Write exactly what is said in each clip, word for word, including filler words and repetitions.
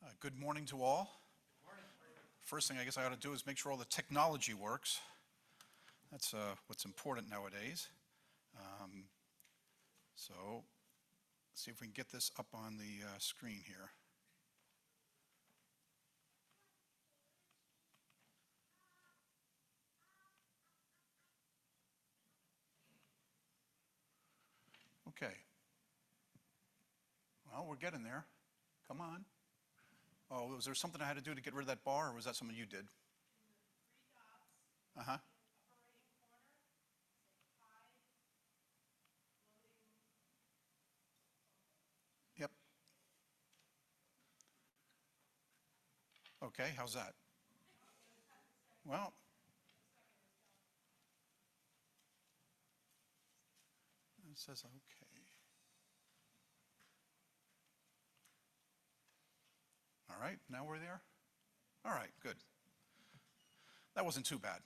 Uh, good morning to all. First thing I guess I ought to do is make sure all the technology works. That's uh, what's important nowadays. Um, so let's see if we can get this up on the uh, screen here. Okay. Well, we're getting there. Come on. Oh, was there something I had to do to get rid of that bar, or was that something you did? Uh-huh. Yep. Okay, how's that? Well, it says okay. All right, now we're there? All right, good. That wasn't too bad.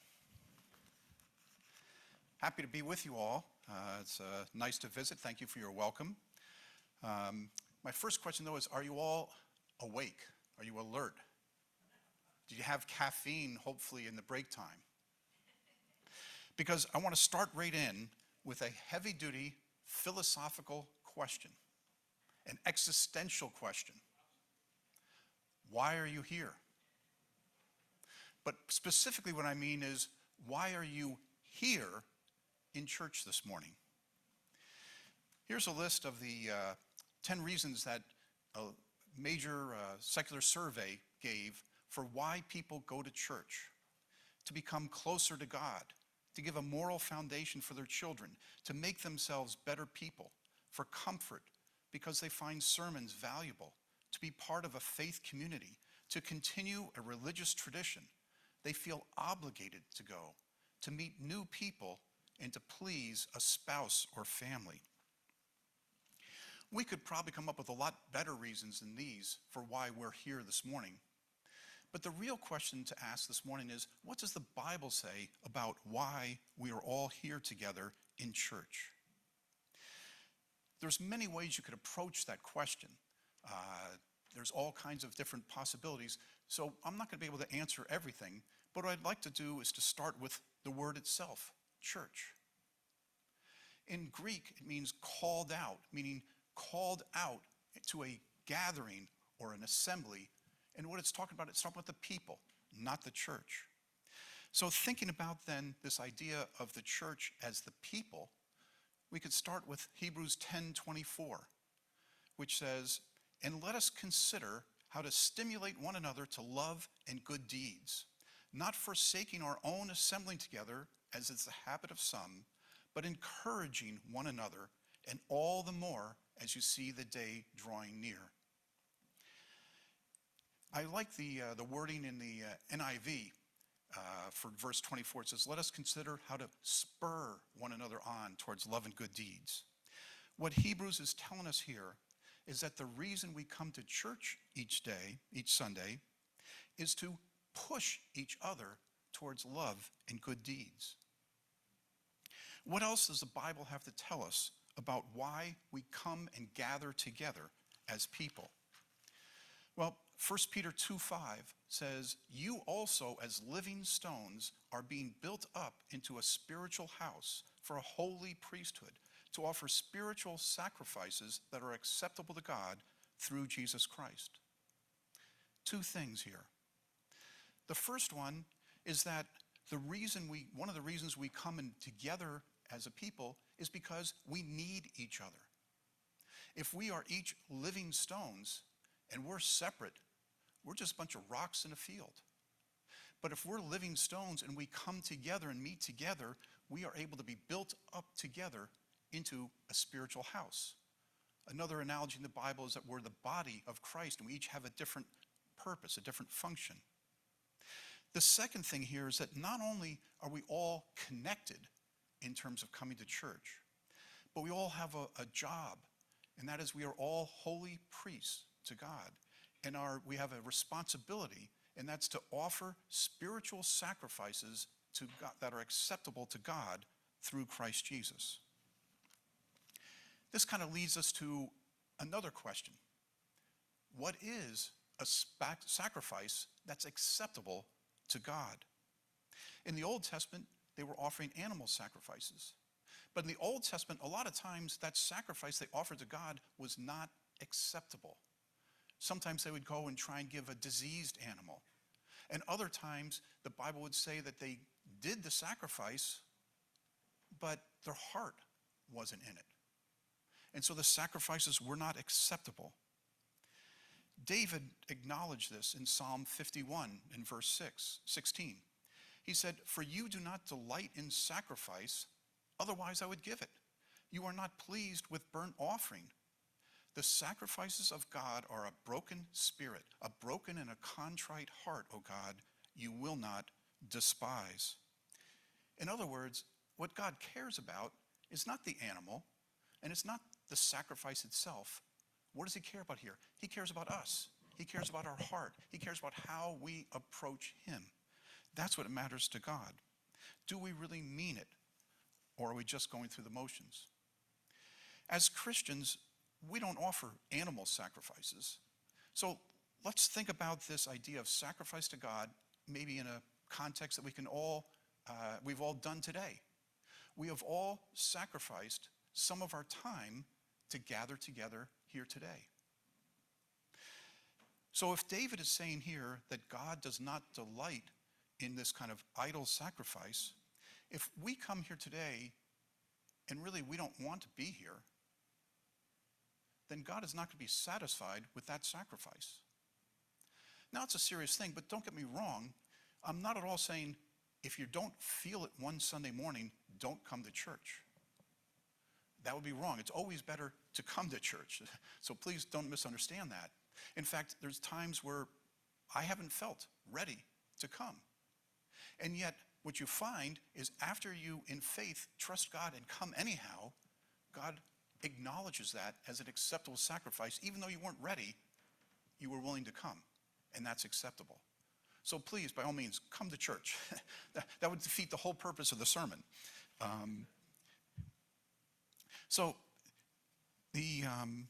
Happy to be with you all. Uh, it's uh, nice to visit. Thank you for your welcome. Um, my first question, though, is are you all awake? Are you alert? Do you have caffeine, hopefully, in the break time? Because I want to start right in with a heavy-duty philosophical question, an existential question. Why are you here? But specifically what I mean is, why are you here in church this morning? Here's a list of the uh, ten reasons that a major uh, secular survey gave for why people go to church: to become closer to God, to give a moral foundation for their children, to make themselves better people, for comfort because they find sermons valuable, to be part of a faith community, to continue a religious tradition. They feel obligated to go, to meet new people, and to please a spouse or family. We could probably come up with a lot better reasons than these for why we're here this morning. But the real question to ask this morning is, what does the Bible say about why we are all here together in church? There's many ways you could approach that question. Uh, there's all kinds of different possibilities. So I'm not going to be able to answer everything, but what I'd like to do is to start with the word itself, church. In Greek, it means called out, meaning called out to a gathering or an assembly. And what it's talking about, it's talking about the people, not the church. So thinking about then this idea of the church as the people, we could start with Hebrews ten twenty-four, which says, "And let us consider how to stimulate one another to love and good deeds, not forsaking our own assembling together, as is the habit of some, but encouraging one another, and all the more as you see the day drawing near." I like the, uh, the wording in the uh, N I V uh, for verse twenty-four. It says, "Let us consider how to spur one another on towards love and good deeds." What Hebrews is telling us here is that the reason we come to church each day, each Sunday, is to push each other towards love and good deeds. What else does the Bible have to tell us about why we come and gather together as people? Well, First Peter two five says, "You also as living stones are being built up into a spiritual house for a holy priesthood, to offer spiritual sacrifices that are acceptable to God through Jesus Christ." Two things here. The first one is that the reason we, one of the reasons we come in together as a people is because we need each other. If we are each living stones and we're separate, we're just a bunch of rocks in a field. But if we're living stones and we come together and meet together, we are able to be built up together into a spiritual house. Another analogy in the Bible is that we're the body of Christ and we each have a different purpose, a different function. The second thing here is that not only are we all connected in terms of coming to church, but we all have a, a job, and that is we are all holy priests to God. And our, we have a responsibility, and that's to offer spiritual sacrifices to God, that are acceptable to God through Christ Jesus. This kind of leads us to another question. What is a spac- sacrifice that's acceptable to God. In the Old Testament, they were offering animal sacrifices. But in the Old Testament, a lot of times that sacrifice they offered to God was not acceptable. Sometimes they would go and try and give a diseased animal. And other times, the Bible would say that they did the sacrifice, but their heart wasn't in it. And so the sacrifices were not acceptable. David acknowledged this in Psalm fifty-one in verse six, sixteen. He said, "For you do not delight in sacrifice, otherwise I would give it. You are not pleased with burnt offering. The sacrifices of God are a broken spirit, a broken and a contrite heart, O God, you will not despise." In other words, what God cares about is not the animal, and it's not the sacrifice itself. What does he care about here? He cares about us. He cares about our heart. He cares about how we approach him. That's what matters to God. Do we really mean it, or are we just going through the motions? As Christians, we don't offer animal sacrifices. So let's think about this idea of sacrifice to God, maybe in a context that we can all, uh, we've all done today. We have all sacrificed some of our time to gather together here today. So if David is saying here that God does not delight in this kind of idol sacrifice, if we come here today and really we don't want to be here, then God is not going to be satisfied with that sacrifice. Now, it's a serious thing, but don't get me wrong. I'm not at all saying if you don't feel it one Sunday morning, don't come to church. That would be wrong. It's always better to come to church. So please don't misunderstand that. In fact, there's times where I haven't felt ready to come. And yet, what you find is after you, in faith, trust God and come anyhow, God acknowledges that as an acceptable sacrifice. Even though you weren't ready, you were willing to come, and that's acceptable. So please, by all means, come to church. that, that would defeat the whole purpose of the sermon. Um, so the um,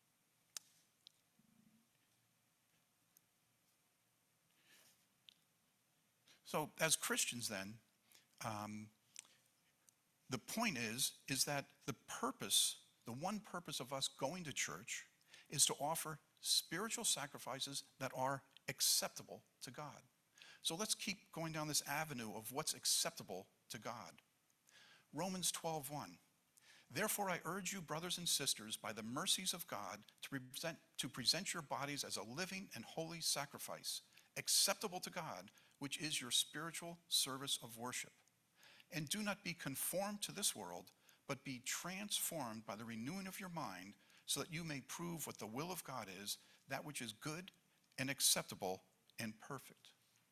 so as Christians, then, um, the point is is that the purpose, the one purpose of us going to church, is to offer spiritual sacrifices that are acceptable to God. So let's keep going down this avenue of what's acceptable to God. Romans twelve one. Therefore, I urge you, brothers and sisters, by the mercies of God, to present, to present your bodies as a living and holy sacrifice, acceptable to God, which is your spiritual service of worship. And do not be conformed to this world, but be transformed by the renewing of your mind, so that you may prove what the will of God is, that which is good and acceptable and perfect.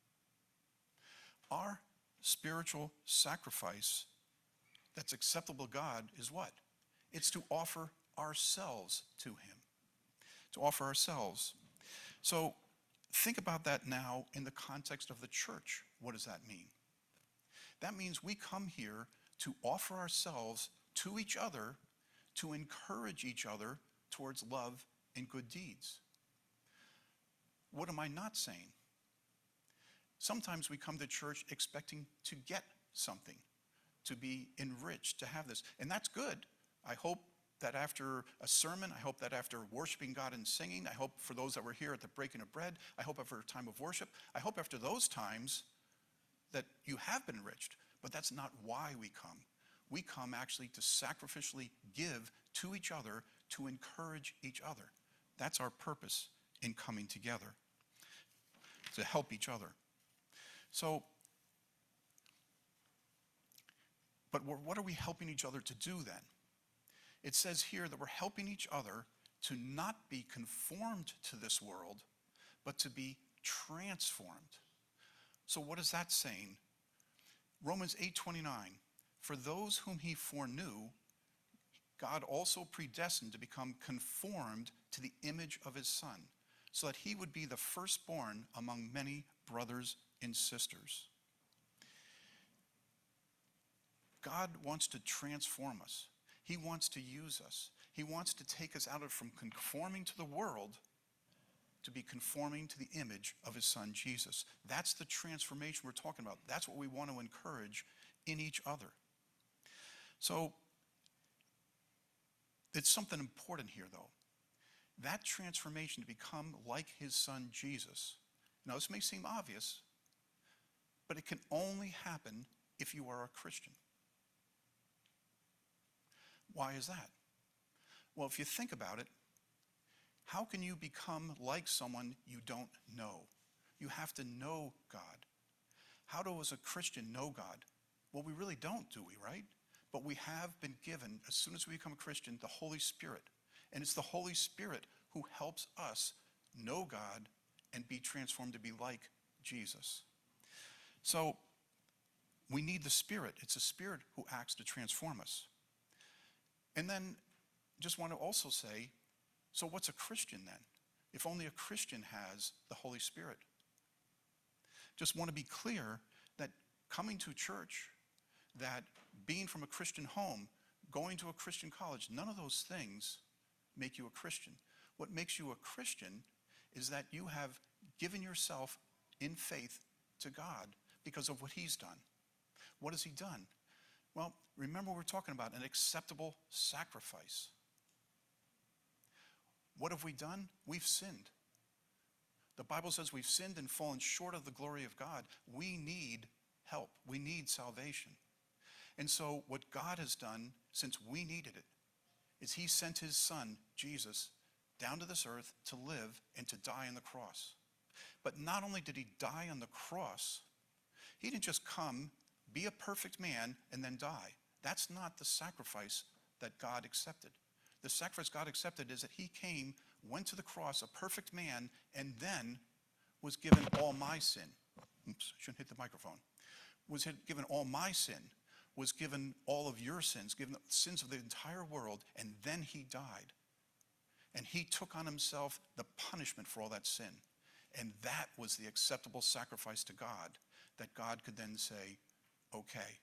Our spiritual sacrifice that's acceptable to God is what? It's to offer ourselves to him. To offer ourselves. So think about that now in the context of the church. What does that mean? That means we come here to offer ourselves to each other, to encourage each other towards love and good deeds. What am I not saying? Sometimes we come to church expecting to get something, to be enriched, to have this. And that's good. I hope that after a sermon, I hope that after worshiping God and singing, I hope for those that were here at the breaking of bread, I hope after a time of worship, I hope after those times that you have been enriched. But that's not why we come. We come actually to sacrificially give to each other, to encourage each other. That's our purpose in coming together, to help each other. So, but what are we helping each other to do then? It says here that we're helping each other to not be conformed to this world, but to be transformed. So what is that saying? Romans eight twenty-nine, for those whom he foreknew, God also predestined to become conformed to the image of his Son, so that he would be the firstborn among many brothers and sisters. God wants to transform us. He wants to use us. He wants to take us out of from conforming to the world to be conforming to the image of his son Jesus. That's the transformation we're talking about. That's what we want to encourage in each other. So it's something important here, though. That transformation to become like his son Jesus. Now, this may seem obvious, but it can only happen if you are a Christian. Why is that? Well, if you think about it, how can you become like someone you don't know? You have to know God. How does a Christian know God? Well, we really don't, do we, right? But we have been given, as soon as we become a Christian, the Holy Spirit. And it's the Holy Spirit who helps us know God and be transformed to be like Jesus. So we need the Spirit. It's the Spirit who acts to transform us. And then just want to also say, so what's a Christian then? If only a Christian has the Holy Spirit. Just want to be clear that coming to church, that being from a Christian home, going to a Christian college, none of those things make you a Christian. What makes you a Christian is that you have given yourself in faith to God because of what he's done. What has he done? Well, remember we're talking about an acceptable sacrifice. What have we done? We've sinned. The Bible says we've sinned and fallen short of the glory of God. We need help. We need salvation. And so what God has done, since we needed it, is he sent his son, Jesus, down to this earth to live and to die on the cross. But not only did he die on the cross, he didn't just come, be a perfect man, and then die. That's not the sacrifice that God accepted. The sacrifice God accepted is that he came, went to the cross, a perfect man, and then was given all my sin. Oops, shouldn't hit the microphone. Was given all my sin, was given all of your sins, given the sins of the entire world, and then he died. And he took on himself the punishment for all that sin. And that was the acceptable sacrifice to God, that God could then say, okay,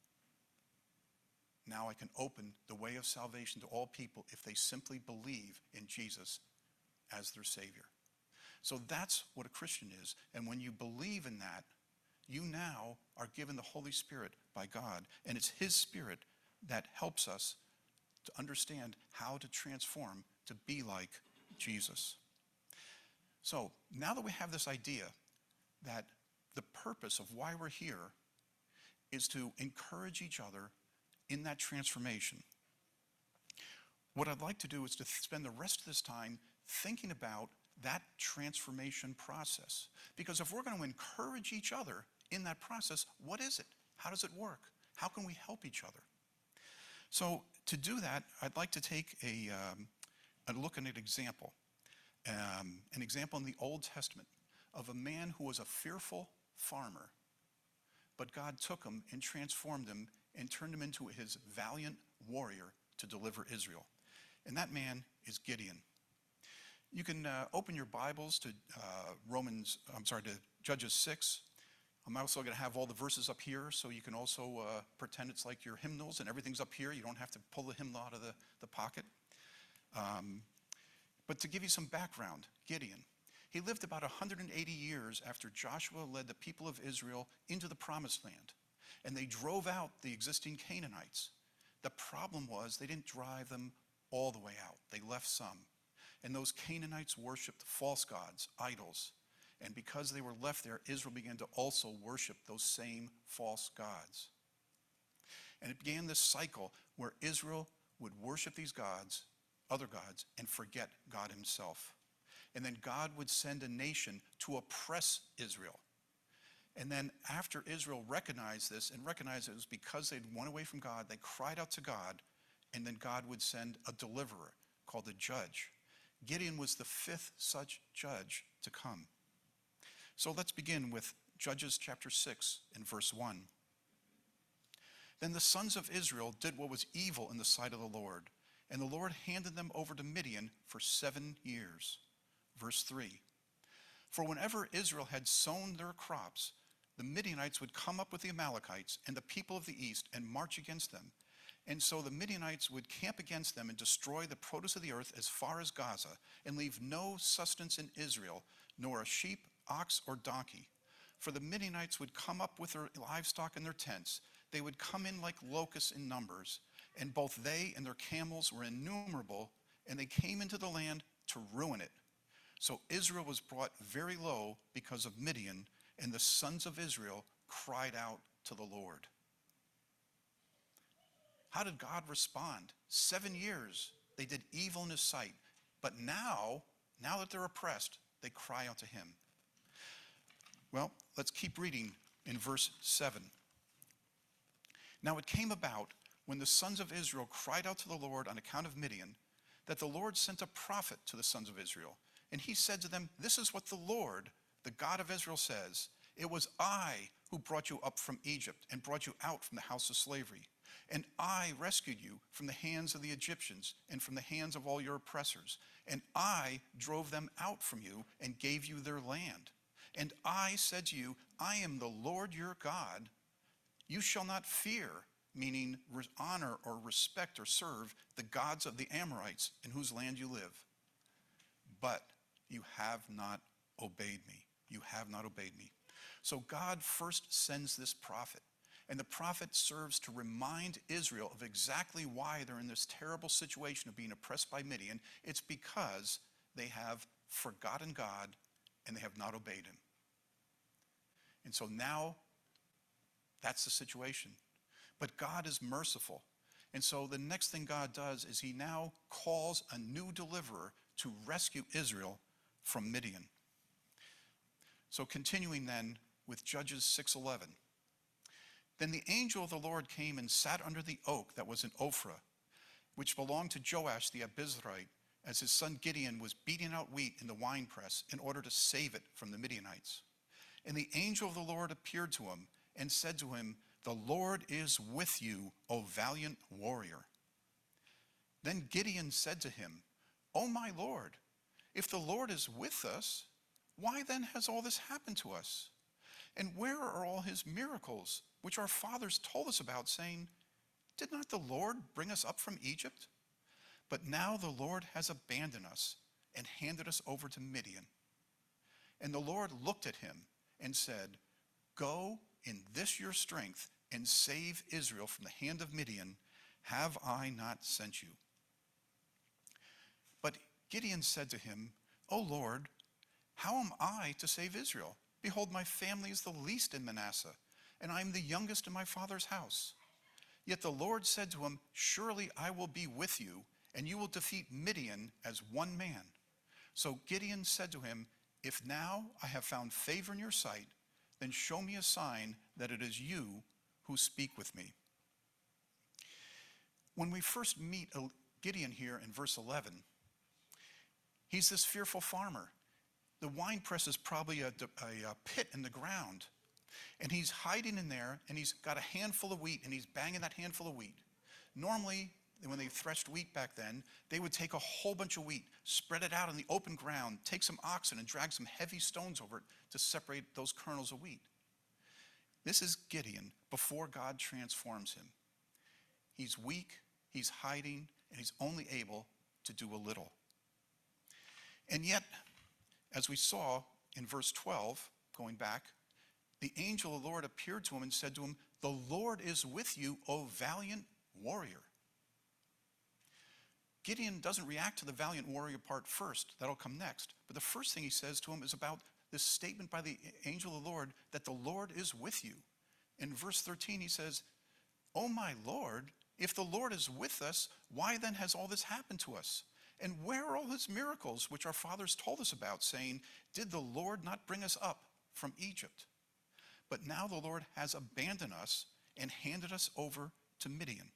now I can open the way of salvation to all people if they simply believe in Jesus as their Savior. So that's what a Christian is. And when you believe in that, you now are given the Holy Spirit by God. And it's his Spirit that helps us to understand how to transform to be like Jesus. So now that we have this idea that the purpose of why we're here is to encourage each other in that transformation, what I'd like to do is to spend the rest of this time thinking about that transformation process. Because if we're going to encourage each other in that process, what is it? How does it work? How can we help each other? So to do that, I'd like to take a, um, a look at an example. Um, an example in the Old Testament of a man who was a fearful farmer, but God took him and transformed him and turned him into his valiant warrior to deliver Israel. And that man is Gideon. You can uh, open your Bibles to uh, Romans, I'm sorry, to Judges six. I'm also going to have all the verses up here, so you can also uh, pretend it's like your hymnals and everything's up here. You don't have to pull the hymnal out of the, the pocket. Um, but to give you some background, Gideon, he lived about one hundred eighty years after Joshua led the people of Israel into the promised land. And they drove out the existing Canaanites. The problem was they didn't drive them all the way out. They left some. And those Canaanites worshiped false gods, idols. And because they were left there, Israel began to also worship those same false gods. And it began this cycle where Israel would worship these gods, other gods, and forget God himself. And then God would send a nation to oppress Israel. And then after Israel recognized this and recognized it was because they'd went away from God, they cried out to God, and then God would send a deliverer called a judge. Gideon was the fifth such judge to come. So let's begin with Judges chapter six and verse one. Then the sons of Israel did what was evil in the sight of the Lord, and the Lord handed them over to Midian for seven years. Verse three. For whenever Israel had sown their crops, the Midianites would come up with the Amalekites and the people of the east and march against them. And so the Midianites would camp against them and destroy the produce of the earth as far as Gaza, and leave no sustenance in Israel, nor a sheep, ox, or donkey. For the Midianites would come up with their livestock in their tents. They would come in like locusts in numbers, and both they and their camels were innumerable, and they came into the land to ruin it. So Israel was brought very low because of Midian, and the sons of Israel cried out to the Lord. How did God respond? Seven years they did evil in his sight, but now, now that they're oppressed, they cry out to him. Well, let's keep reading in verse seven. Now it came about, when the sons of Israel cried out to the Lord on account of Midian, that the Lord sent a prophet to the sons of Israel. And he said to them, "This is what the Lord, the God of Israel, says. It was I who brought you up from Egypt and brought you out from the house of slavery. And I rescued you from the hands of the Egyptians and from the hands of all your oppressors. And I drove them out from you and gave you their land. And I said to you, I am the Lord your God. You shall not fear," meaning honor or respect or serve, "the gods of the Amorites in whose land you live. But you have not obeyed me. You have not obeyed me." So God first sends this prophet. And the prophet serves to remind Israel of exactly why they're in this terrible situation of being oppressed by Midian. It's because they have forgotten God and they have not obeyed him. And so now that's the situation. But God is merciful. And so the next thing God does is he now calls a new deliverer to rescue Israel from Midian. So continuing then with Judges six eleven. Then the angel of the Lord came and sat under the oak that was in Ophrah, which belonged to Joash the Abizrite, as his son Gideon was beating out wheat in the winepress in order to save it from the Midianites. And the angel of the Lord appeared to him and said to him, "The Lord is with you, O valiant warrior." Then Gideon said to him, "O my Lord, if the Lord is with us, why then has all this happened to us? And where are all his miracles, which our fathers told us about, saying, 'Did not the Lord bring us up from Egypt?' But now the Lord has abandoned us and handed us over to Midian." And the Lord looked at him and said, "Go in this your strength and save Israel from the hand of Midian. Have I not sent you?" But Gideon said to him, "O Lord, how am I to save Israel? Behold, my family is the least in Manasseh, and I am the youngest in my father's house." Yet the Lord said to him, "Surely I will be with you, and you will defeat Midian as one man." So Gideon said to him, "If now I have found favor in your sight, then show me a sign that it is you who speak with me." When we first meet Gideon here in verse eleven, he's this fearful farmer. The wine press is probably a, a, a pit in the ground. And he's hiding in there, and he's got a handful of wheat, and he's banging that handful of wheat. Normally, when they threshed wheat back then, they would take a whole bunch of wheat, spread it out on the open ground, take some oxen, and drag some heavy stones over it to separate those kernels of wheat. This is Gideon before God transforms him. He's weak, he's hiding, and he's only able to do a little. And yet, as we saw in verse twelve, going back, the angel of the Lord appeared to him and said to him, "The Lord is with you, O valiant warrior." Gideon doesn't react to the valiant warrior part first. That'll come next. But the first thing he says to him is about this statement by the angel of the Lord that the Lord is with you. In verse thirteen, he says, "O my Lord, if the Lord is with us, why then has all this happened to us? And where are all his miracles, which our fathers told us about, saying, 'Did the Lord not bring us up from Egypt?' But now the Lord has abandoned us and handed us over to Midian."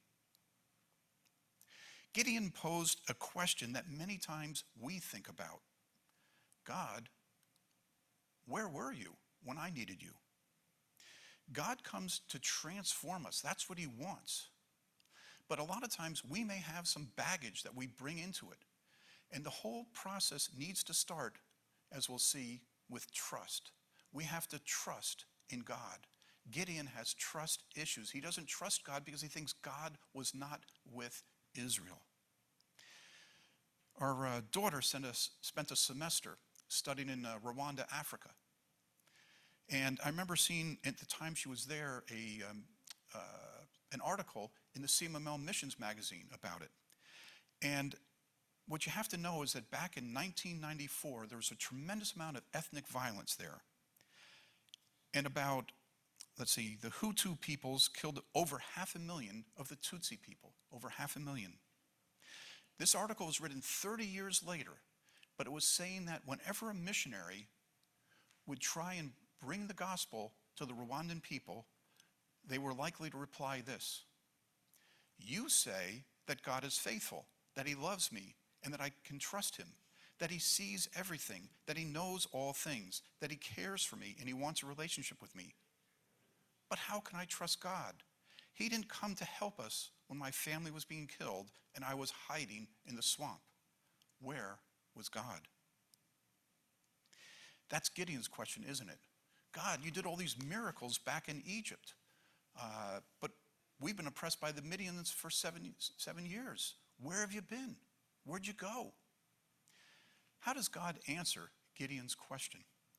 Gideon posed a question that many times we think about. God, where were you when I needed you? God comes to transform us. That's what he wants. But a lot of times we may have some baggage that we bring into it. And the whole process needs to start, as we'll see, with trust. We have to trust in God. Gideon has trust issues. He doesn't trust God because he thinks God was not with Israel. Our uh, daughter sent us, spent a semester studying in uh, Rwanda, Africa. And I remember seeing at the time she was there a, um, uh, an article in the C M M L Missions magazine about it. And what you have to know is that back in nineteen ninety-four, there was a tremendous amount of ethnic violence there. And about, let's see, the Hutu peoples killed over half a million of the Tutsi people, over half a million. This article was written thirty years later, but it was saying that whenever a missionary would try and bring the gospel to the Rwandan people, they were likely to reply this: you say that God is faithful, that he loves me, and that I can trust him, that he sees everything, that he knows all things, that he cares for me, and he wants a relationship with me. But how can I trust God? He didn't come to help us when my family was being killed and I was hiding in the swamp. Where was God? That's Gideon's question, isn't it? God, you did all these miracles back in Egypt, uh, but we've been oppressed by the Midianites for seven, seven years. Where have you been? Where'd you go? How does God answer Gideon's question?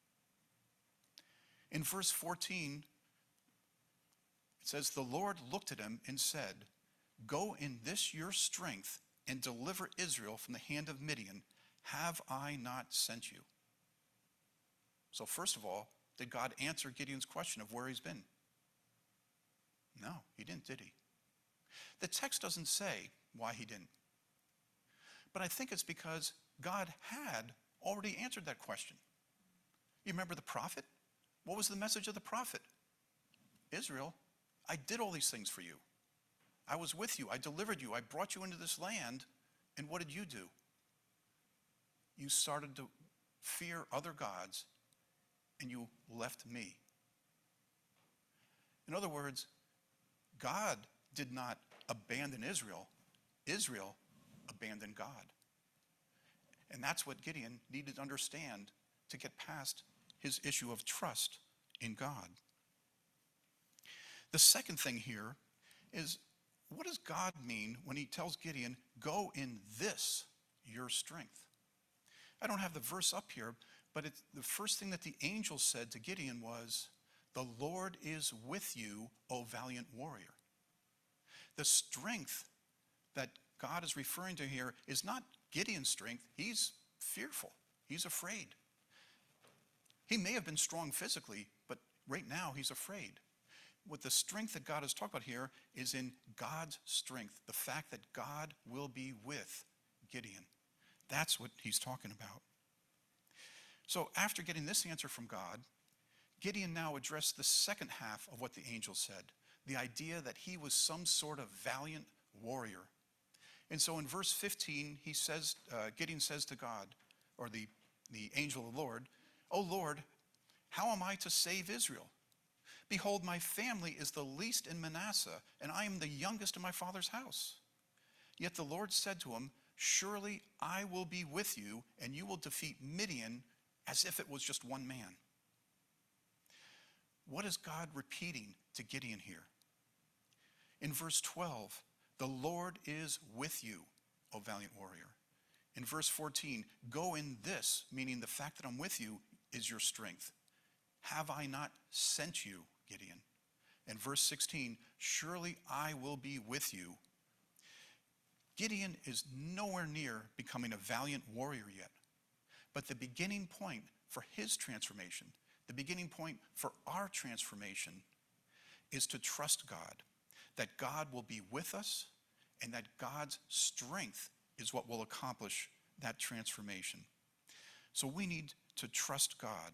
In verse fourteen, it says, the Lord looked at him and said, go in this your strength and deliver Israel from the hand of Midian. Have I not sent you? So first of all, did God answer Gideon's question of where he's been? No, he didn't, did he? The text doesn't say why he didn't. But I think it's because God had already answered that question. You remember the prophet? What was the message of the prophet? Israel, I did all these things for you. I was with you. I delivered you. I brought you into this land. And what did you do? You started to fear other gods, and you left me. In other words, God did not abandon Israel. Israel abandoned God. And that's what Gideon needed to understand to get past his issue of trust in God. The second thing here is, what does God mean when he tells Gideon, go in this, your strength? I don't have the verse up here, but it's, the first thing that the angel said to Gideon was, the Lord is with you, O valiant warrior. The strength that God is referring to here is not Gideon's strength. He's fearful. He's afraid. He may have been strong physically, but right now he's afraid. What the strength that God is talking about here is in God's strength, the fact that God will be with Gideon. That's what he's talking about. So after getting this answer from God, Gideon now addressed the second half of what the angel said, the idea that he was some sort of valiant warrior. And so in verse fifteen, he says, uh, Gideon says to God, or the, the angel of the Lord, O Lord, how am I to save Israel? Behold, my family is the least in Manasseh, and I am the youngest in my father's house. Yet the Lord said to him, surely I will be with you, and you will defeat Midian as if it was just one man. What is God repeating to Gideon here? In verse twelve, the Lord is with you, O valiant warrior. In verse fourteen, go in this, meaning the fact that I'm with you is your strength. Have I not sent you, Gideon? And verse sixteen, surely I will be with you. Gideon is nowhere near becoming a valiant warrior yet. But the beginning point for his transformation, the beginning point for our transformation, is to trust God, that God will be with us, and that God's strength is what will accomplish that transformation. So we need to trust God.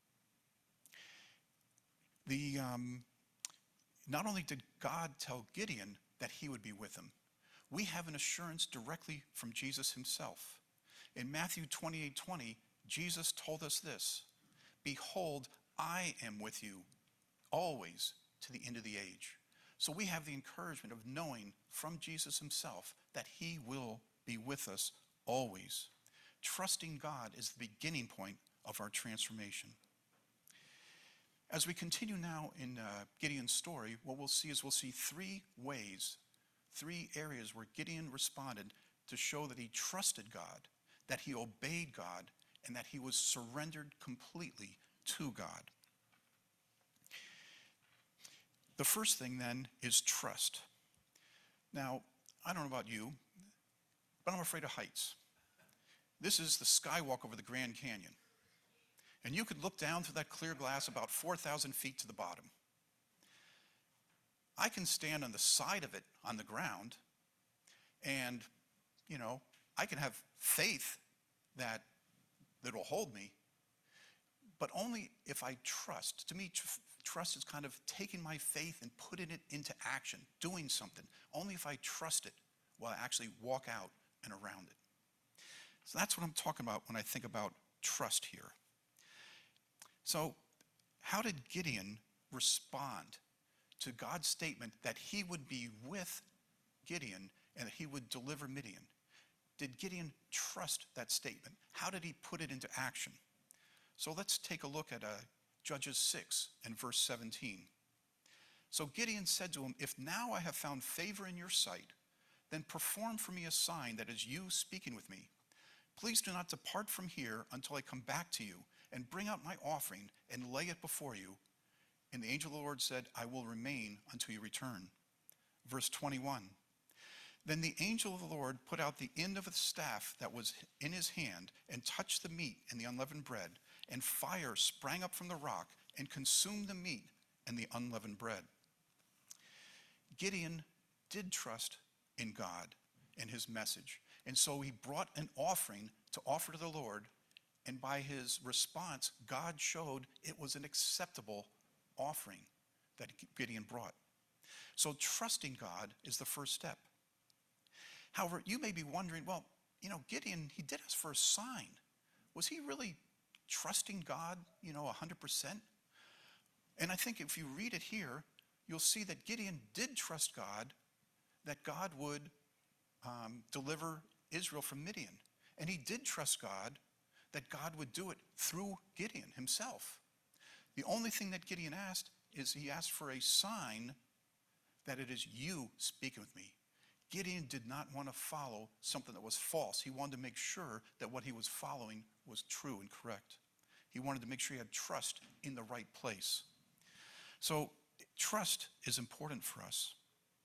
The, um, not only did God tell Gideon that he would be with him, we have an assurance directly from Jesus himself. In Matthew twenty-eight twenty, Jesus told us this, behold, I am with you always to the end of the age. So we have the encouragement of knowing from Jesus himself that he will be with us always. Trusting God is the beginning point of our transformation. As we continue now in uh, Gideon's story, what we'll see is we'll see three ways, three areas where Gideon responded to show that he trusted God, that he obeyed God, and that he was surrendered completely to God. The first thing then is trust. Now, I don't know about you, but I'm afraid of heights. This is the skywalk over the Grand Canyon. And you could look down through that clear glass about four thousand feet to the bottom. I can stand on the side of it on the ground and, you know, I can have faith that that will hold me, but only if I trust. To me, tr- trust is kind of taking my faith and putting it into action, doing something. Only if I trust it will I actually walk out and around it. So that's what I'm talking about when I think about trust here. So how did Gideon respond to God's statement that he would be with Gideon and that he would deliver Midian? Did Gideon trust that statement? How did he put it into action? So let's take a look at uh, Judges six and verse seventeen. So Gideon said to him, "If now I have found favor in your sight, then perform for me a sign that is you speaking with me. Please do not depart from here until I come back to you and bring out my offering and lay it before you." And the angel of the Lord said, "I will remain until you return." Verse twenty-one. Then the angel of the Lord put out the end of the staff that was in his hand and touched the meat and the unleavened bread, and fire sprang up from the rock and consumed the meat and the unleavened bread. Gideon did trust in God and his message, and so he brought an offering to offer to the Lord, and by his response, God showed it was an acceptable offering that Gideon brought. So trusting God is the first step. However, you may be wondering, well, you know, Gideon, he did ask for a sign. Was he really trusting God, you know, one hundred percent? And I think if you read it here, you'll see that Gideon did trust God, that God would um, deliver Israel from Midian. And he did trust God that God would do it through Gideon himself. The only thing that Gideon asked is he asked for a sign that it is you speaking with me. Gideon did not want to follow something that was false. He wanted to make sure that what he was following was true and correct. He wanted to make sure he had trust in the right place. So trust is important for us.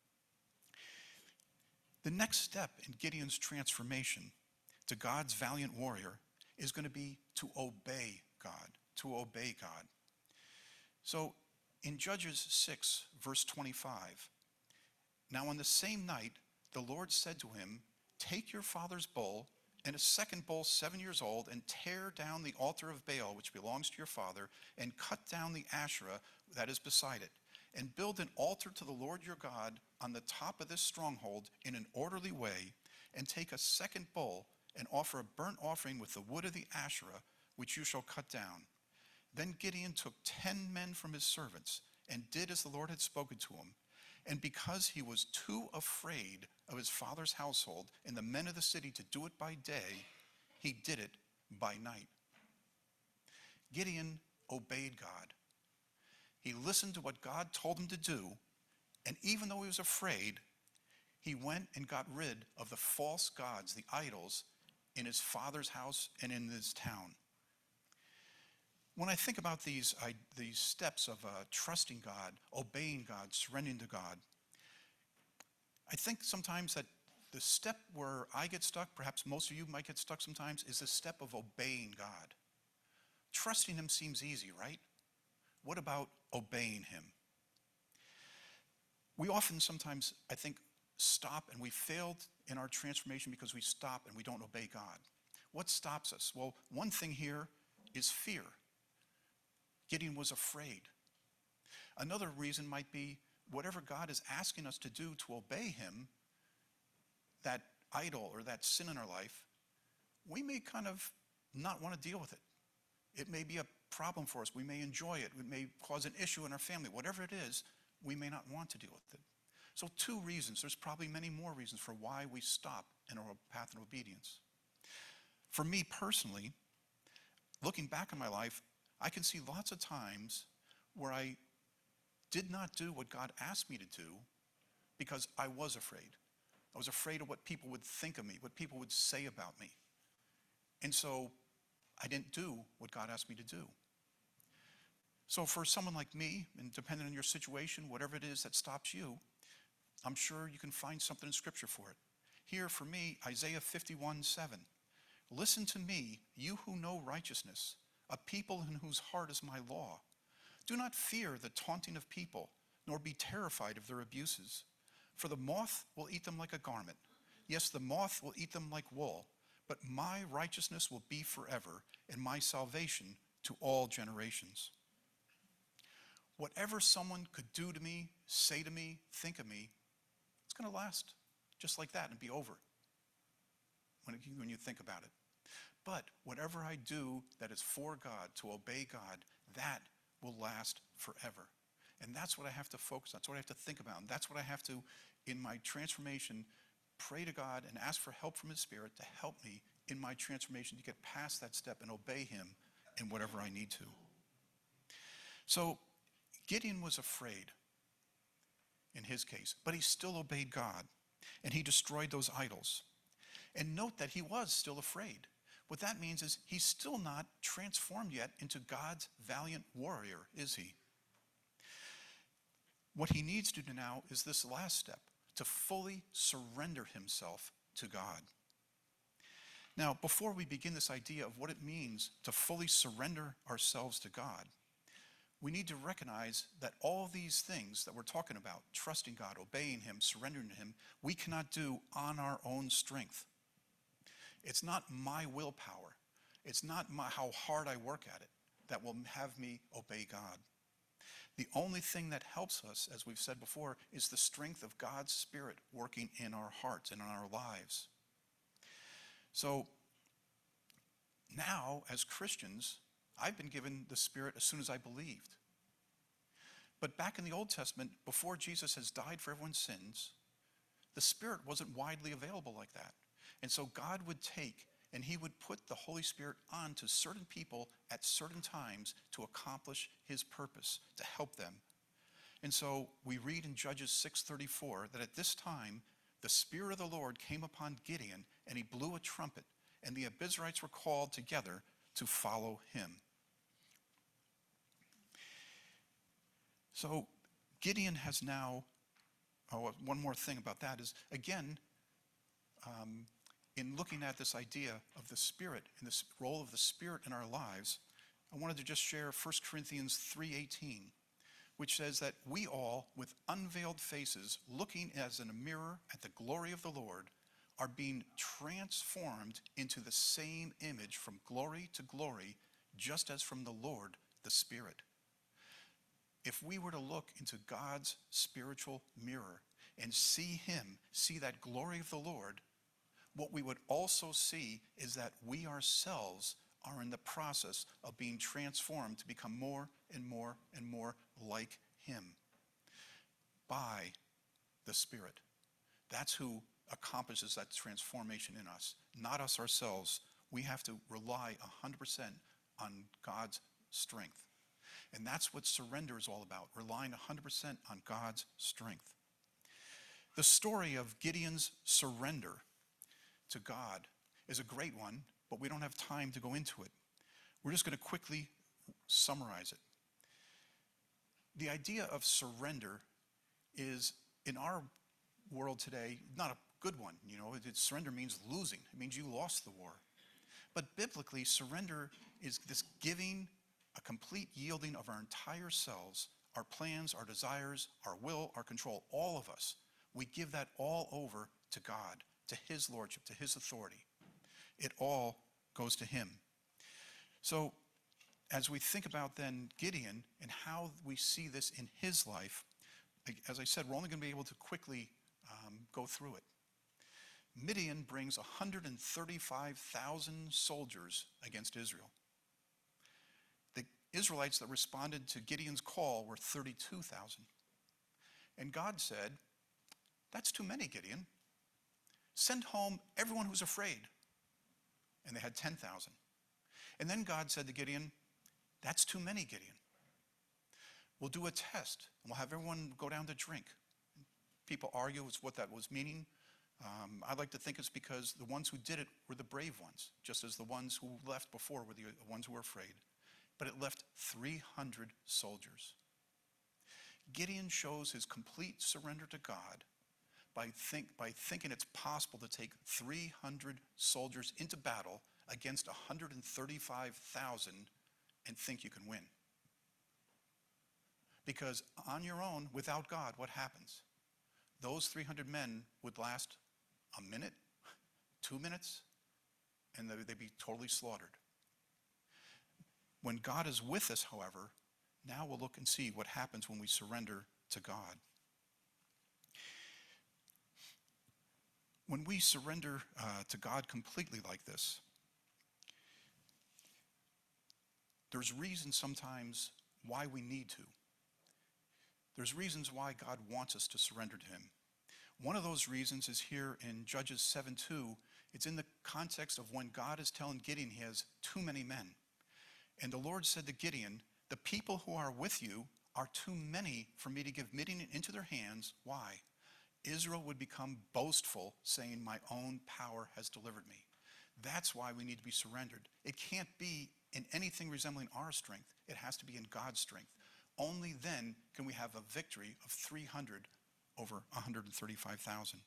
The next step in Gideon's transformation to God's valiant warrior is going to be to obey God, to obey God. So in Judges six, verse twenty-five, "Now on the same night, the Lord said to him, 'Take your father's bull and a second bull seven years old and tear down the altar of Baal, which belongs to your father, and cut down the Asherah that is beside it, and build an altar to the Lord your God on the top of this stronghold in an orderly way, and take a second bull and offer a burnt offering with the wood of the Asherah, which you shall cut down.' Then Gideon took ten men from his servants and did as the Lord had spoken to him. And because he was too afraid of his father's household and the men of the city to do it by day, he did it by night." Gideon obeyed God. He listened to what God told him to do, and even though he was afraid, he went and got rid of the false gods, the idols, in his father's house and in his town. When I think about these, I, these steps of uh, trusting God, obeying God, surrendering to God, I think sometimes that the step where I get stuck, perhaps most of you might get stuck sometimes, is the step of obeying God. Trusting him seems easy, right? What about obeying him? We often sometimes, I think, stop and we failed in our transformation because we stop and we don't obey God. What stops us? Well, one thing here is fear. Gideon was afraid. Another reason might be whatever God is asking us to do to obey him, that idol or that sin in our life, we may kind of not want to deal with it. It may be a problem for us. We may enjoy it. It may cause an issue in our family. Whatever it is, we may not want to deal with it. So two reasons. There's probably many more reasons for why we stop in our path of obedience. For me personally, looking back on my life, I can see lots of times where I did not do what God asked me to do because I was afraid. I was afraid of what people would think of me, what people would say about me. And so I didn't do what God asked me to do. So for someone like me, and depending on your situation, whatever it is that stops you, I'm sure you can find something in Scripture for it. Here for me, Isaiah fifty-one seven. Listen to me, you who know righteousness, a people in whose heart is my law. Do not fear the taunting of people, nor be terrified of their abuses. For the moth will eat them like a garment. Yes, the moth will eat them like wool. But my righteousness will be forever, and my salvation to all generations. Whatever someone could do to me, say to me, think of me, it's going to last just like that and be over when, it, when you think about it. But whatever I do that is for God, to obey God, that will last forever. And that's what I have to focus on. That's what I have to think about. And that's what I have to, in my transformation, pray to God and ask for help from His Spirit to help me in my transformation to get past that step and obey Him in whatever I need to. So Gideon was afraid in his case, but he still obeyed God, and he destroyed those idols. And note that he was still afraid. What that means is he's still not transformed yet into God's valiant warrior, is he? What he needs to do now is this last step, to fully surrender himself to God. Now, before we begin this idea of what it means to fully surrender ourselves to God, we need to recognize that all these things that we're talking about, trusting God, obeying Him, surrendering to Him, we cannot do on our own strength. It's not my willpower. It's not my, how hard I work at it that will have me obey God. The only thing that helps us, as we've said before, is the strength of God's Spirit working in our hearts and in our lives. So now, as Christians, I've been given the Spirit as soon as I believed. But back in the Old Testament, before Jesus has died for everyone's sins, the Spirit wasn't widely available like that. And so God would take and He would put the Holy Spirit on to certain people at certain times to accomplish His purpose, to help them. And so we read in Judges six thirty-four that at this time, the Spirit of the Lord came upon Gideon, and he blew a trumpet, and the Abiezrites were called together to follow him. So Gideon has now, oh, one more thing about that is, again, um, in looking at this idea of the Spirit and this role of the Spirit in our lives, I wanted to just share First Corinthians three eighteen, which says that we all, with unveiled faces, looking as in a mirror at the glory of the Lord, are being transformed into the same image from glory to glory, just as from the Lord, the Spirit. If we were to look into God's spiritual mirror and see Him, see that glory of the Lord, what we would also see is that we ourselves are in the process of being transformed to become more and more and more like Him by the Spirit. That's who accomplishes that transformation in us, not us ourselves. We have to rely one hundred percent on God's strength. And that's what surrender is all about, relying one hundred percent on God's strength. The story of Gideon's surrender to God is a great one, but we don't have time to go into it. We're just going to quickly summarize it. The idea of surrender is, in our world today, not a good one. You know, it, surrender means losing. It means you lost the war. But biblically, surrender is this giving, a complete yielding of our entire selves, our plans, our desires, our will, our control, all of us. We give that all over to God, to His lordship, to His authority. It all goes to Him. So as we think about then Gideon and how we see this in his life, as I said, we're only going to be able to quickly um, go through it. Midian brings one hundred thirty-five thousand soldiers against Israel. The Israelites that responded to Gideon's call were thirty-two thousand. And God said, that's too many, Gideon. Send home everyone who's afraid. And they had ten thousand. And then God said to Gideon, that's too many, Gideon. We'll do a test, and we'll have everyone go down to drink. People argue as what that was meaning. Um, I like to think it's because the ones who did it were the brave ones, just as the ones who left before were the ones who were afraid. But it left three hundred soldiers. Gideon shows his complete surrender to God by, think, by thinking it's possible to take three hundred soldiers into battle against one hundred thirty-five thousand and think you can win. Because on your own, without God, what happens? Those three hundred men would last a minute, two minutes, and they'd be totally slaughtered. When God is with us, however, now we'll look and see what happens when we surrender to God. When we surrender uh, to God completely like this, there's reasons sometimes why we need to. There's reasons why God wants us to surrender to him. One of those reasons is here in Judges seven two. It's in the context of when God is telling Gideon he has too many men. And the Lord said to Gideon, the people who are with you are too many for me to give Midian into their hands. Why? Israel would become boastful, saying, my own power has delivered me. That's why we need to be surrendered. It can't be in anything resembling our strength. It has to be in God's strength. Only then can we have a victory of three hundred over one hundred thirty-five thousand.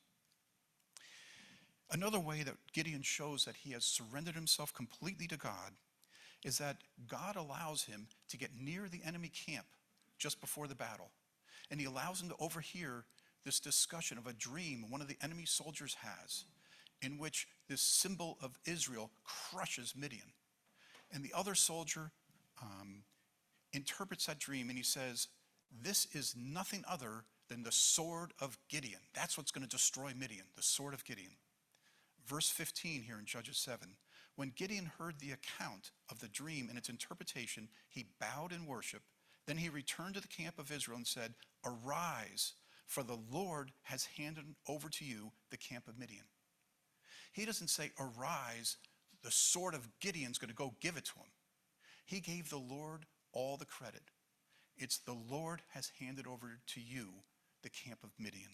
Another way that Gideon shows that he has surrendered himself completely to God is that God allows him to get near the enemy camp just before the battle. And he allows him to overhear this discussion of a dream one of the enemy soldiers has, in which this symbol of Israel crushes Midian. And the other soldier um, interprets that dream, and he says, this is nothing other than the sword of Gideon. That's what's going to destroy Midian, the sword of Gideon. Verse fifteen here in Judges seven. When Gideon heard the account of the dream and its interpretation, he bowed in worship. Then he returned to the camp of Israel and said, arise, for the Lord has handed over to you the camp of Midian. He doesn't say, arise, the sword of Gideon's going to go give it to him. He gave the Lord all the credit. It's the Lord has handed over to you the camp of Midian.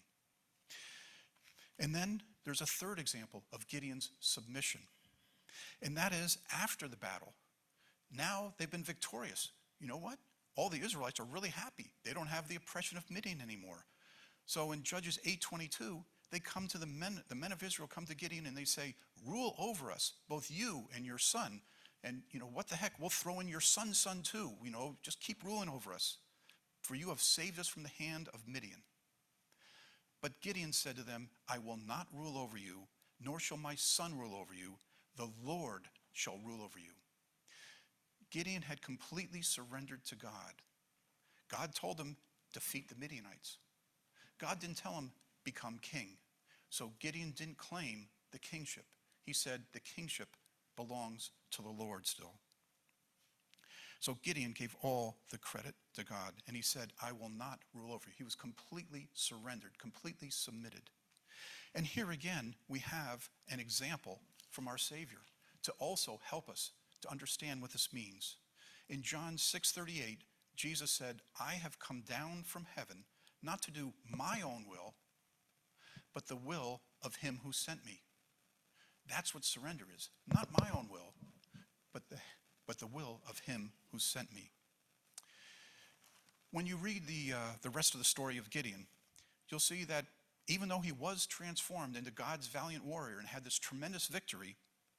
And then there's a third example of Gideon's submission. And that is after the battle. Now they've been victorious. You know what? All the Israelites are really happy. They don't have the oppression of Midian anymore. So in Judges eight twenty-two, they come to the men, the men of Israel come to Gideon and they say, rule over us, both you and your son. And, you know, what the heck? We'll throw in your son's son too. You know, just keep ruling over us. For you have saved us from the hand of Midian. But Gideon said to them, I will not rule over you, nor shall my son rule over you. The Lord shall rule over you. Gideon had completely surrendered to God. God told him, defeat the Midianites. God didn't tell him, become king. So Gideon didn't claim the kingship. He said the kingship belongs to the Lord still. So Gideon gave all the credit to God, and he said, I will not rule over you. He was completely surrendered, completely submitted. And here again, we have an example from our Savior to also help us to understand what this means. In John six thirty-eight, Jesus said, I have come down from heaven not to do my own will, but the will of him who sent me. That's what surrender is. Not my own will, but the, but the will of him who sent me. When you read the, uh, the rest of the story of Gideon, you'll see that even though he was transformed into God's valiant warrior and had this tremendous victory,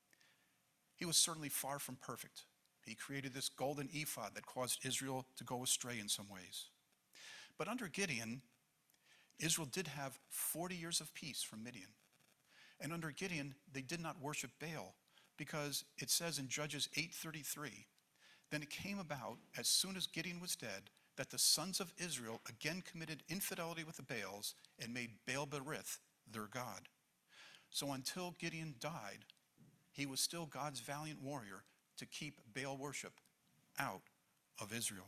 he was certainly far from perfect. He created this golden ephod that caused Israel to go astray in some ways. But under Gideon, Israel did have forty years of peace from Midian. And under Gideon, they did not worship Baal, because it says in Judges eight thirty-three, then it came about, as soon as Gideon was dead, that the sons of Israel again committed infidelity with the Baals and made Baal-berith their god. So until Gideon died, he was still God's valiant warrior to keep Baal worship out of Israel.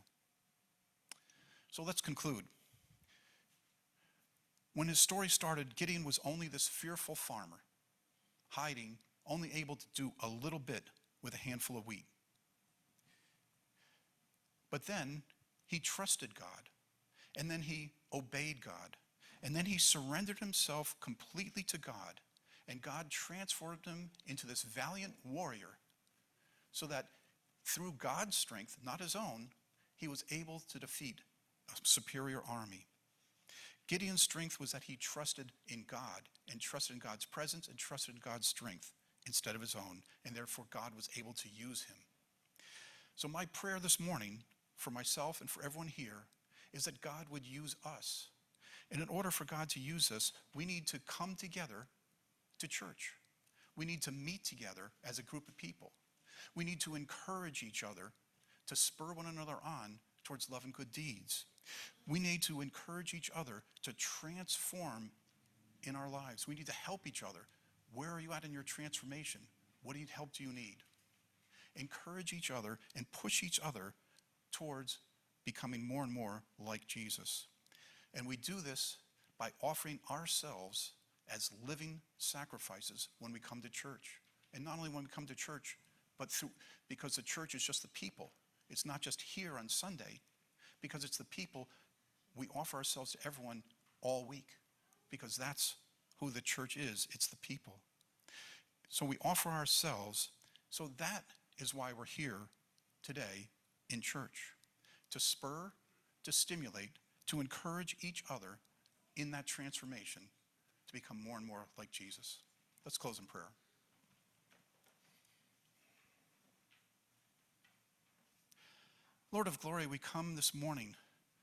So let's conclude. When his story started, Gideon was only this fearful farmer, hiding, only able to do a little bit with a handful of wheat. But then He trusted God, and then he obeyed God, and then he surrendered himself completely to God, and God transformed him into this valiant warrior so that through God's strength, not his own, he was able to defeat a superior army. Gideon's strength was that he trusted in God and trusted in God's presence and trusted in God's strength instead of his own, and therefore God was able to use him. So my prayer this morning for myself and for everyone here is that God would use us. And in order for God to use us, we need to come together to church. We need to meet together as a group of people. We need to encourage each other to spur one another on towards love and good deeds. We need to encourage each other to transform in our lives. We need to help each other. Where are you at in your transformation? What help do you need? Encourage each other and push each other towards becoming more and more like Jesus. And we do this by offering ourselves as living sacrifices when we come to church. And not only when we come to church, but through, because the church is just the people. It's not just here on Sunday, because it's the people. We offer ourselves to everyone all week, because that's who the church is. It's the people. So we offer ourselves. So that is why we're here today in church, to spur, to stimulate, to encourage each other in that transformation to become more and more like Jesus. Let's close in prayer. Lord of glory, we come this morning.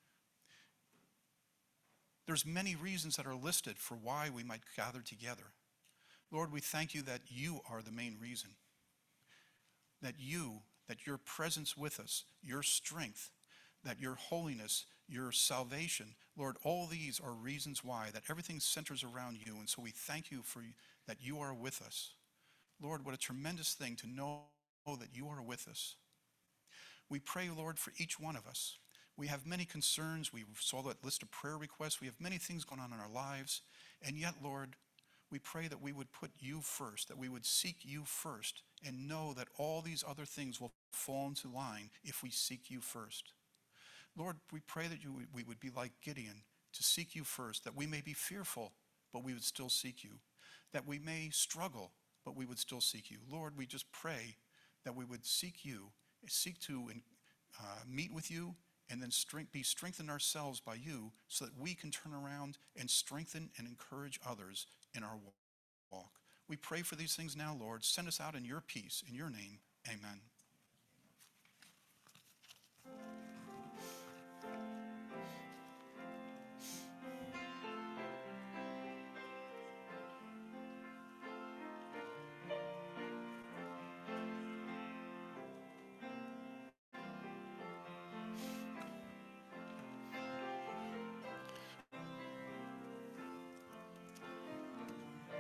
There's many reasons that are listed for why we might gather together. Lord, we thank you that you are the main reason. That you, that your presence with us, your strength, that your holiness, your salvation, Lord, all these are reasons why, that everything centers around you. And so we thank you for that you are with us. Lord, what a tremendous thing to know that you are with us. We pray, Lord, for each one of us. We have many concerns. We saw that list of prayer requests. We have many things going on in our lives. And yet, Lord, we pray that we would put you first, that we would seek you first, and know that all these other things will fall into line if we seek you first. Lord, we pray that you, we would be like Gideon, to seek you first, that we may be fearful, but we would still seek you, that we may struggle, but we would still seek you. Lord, we just pray that we would seek you, seek to uh, meet with you, and then strength, be strengthened ourselves by you so that we can turn around and strengthen and encourage others in our walk. We pray for these things now, Lord. Send us out in your peace. In your name, amen.